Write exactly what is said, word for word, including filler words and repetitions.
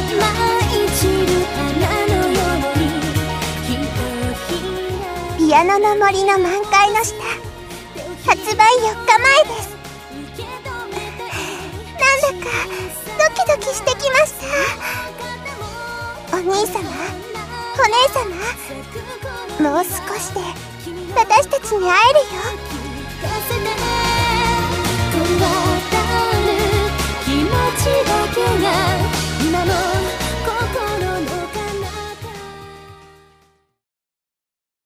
ピアノの森の満開の下、発売よっかまえです。なんだかドキドキしてきました。お兄様、お姉様、もう少しで私たちに会えるよ。